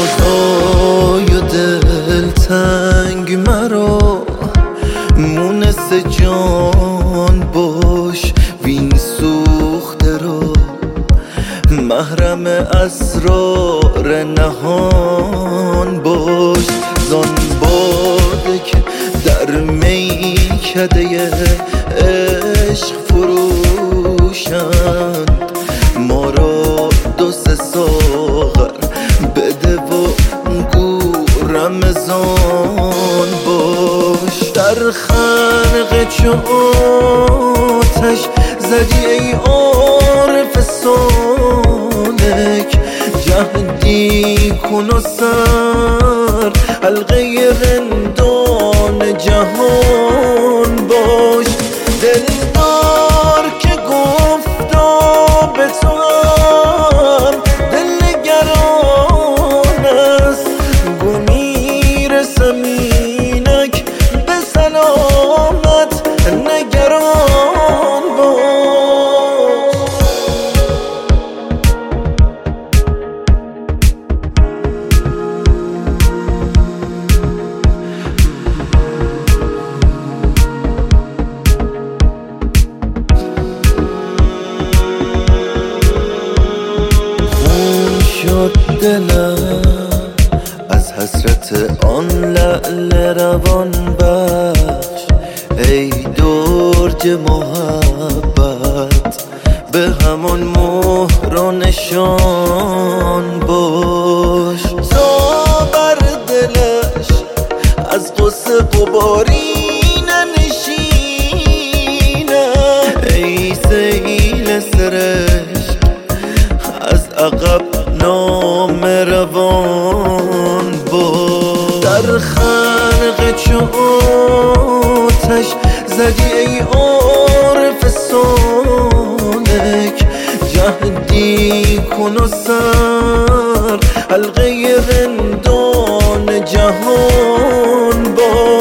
رازای دلتنگ مرا مونس جان باش وین سوخته را محرم اسرار نهان باش زان باده که در میکده عشق فروشند ما را دو سه ساغر بده و گو رمضان باش در خنق چو آتش زدی ای عارف سالک جهدی کن و سر حلقه رندان جهان باش دلدار که گفتا به تو هم دلنگران است گو میرسم اینک به سلامت نگران باش خون شد دلم از حسرت آن لعل روان بخش ای درج محبت به همان مهر و نشان باش تا بر دلش از غصه غباری ننشینه ای سیل سرشک از عقب نام روان باش در خنق چو آتش زدی ای عارف سالک جهدی کن و سر حلقه رندان جهان باش